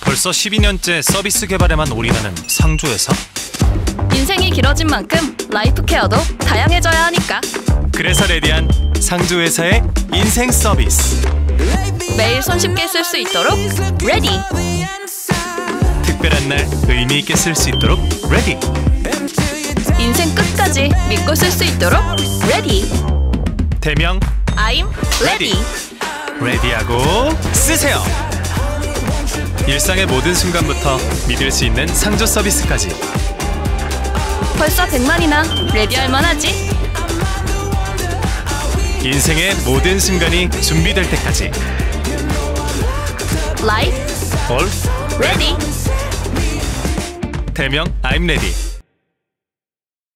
벌써 12년째 서비스 개발에만 올인하는 상조회사? 인생이 길어진 만큼 라이프 케어도 다양해져야 하니까 그래서 레디한 상조회사의 인생 서비스. 매일 손쉽게 쓸 수 있도록 레디. 특별한 날 의미 있게 쓸 수 있도록 레디. 인생 끝까지 믿고 쓸 수 있도록 레디. 대명 I'm ready. 레디하고 쓰세요. 일상의 모든 순간부터 믿을 수 있는 상조 서비스까지. 벌써 100만이나 레디할 만하지? 인생의 모든 순간이 준비될 때까지. Life All ready. 대명 I'm ready.